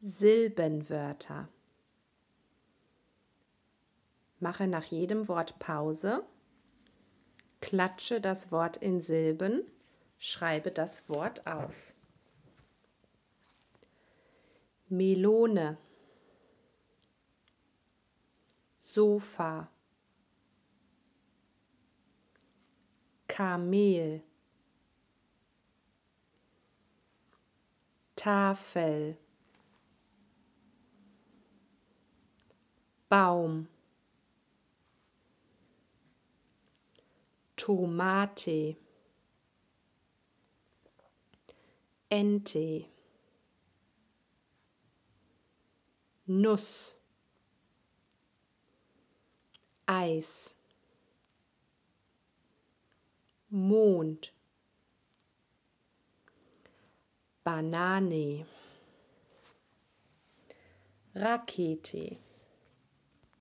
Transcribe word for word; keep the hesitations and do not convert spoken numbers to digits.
Silbenwörter. Mache nach jedem Wort Pause, klatsche das Wort in Silben, schreibe das Wort auf. Melone, Sofa, Kamel, Tafel, Baum, Tomate, Ente, Nuss, Eis, Mond, Banane, Rakete,